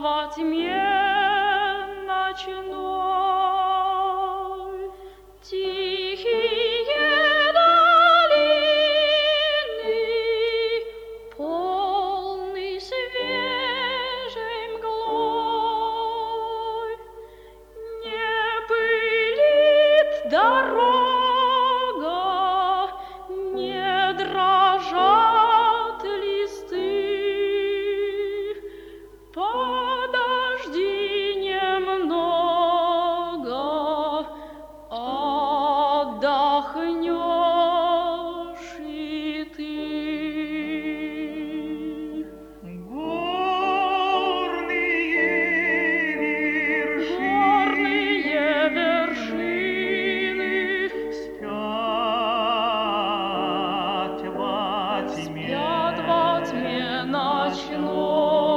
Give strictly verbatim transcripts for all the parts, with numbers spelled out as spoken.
во тьме ночной. Тихие долины, полны свежей мглой. Не пылит дорога, не дрожат листы. Подожди немного, отдохнешь и ты. Горные вершины, Горные вершины спят во тьме, спят во тьме ночной.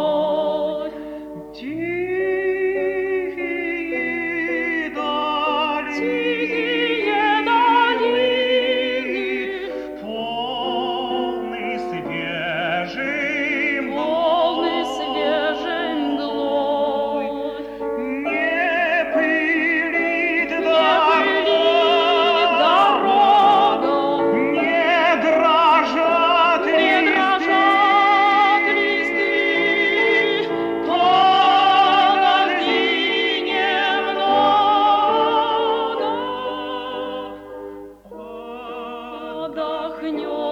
Тихие долины, Тихие долины, полны свежей полны мглой. свежей мглой. Не пылит Не дорога, дорога, не дрожат не листы. дрожат листы. Подожди немного, отдохнешь.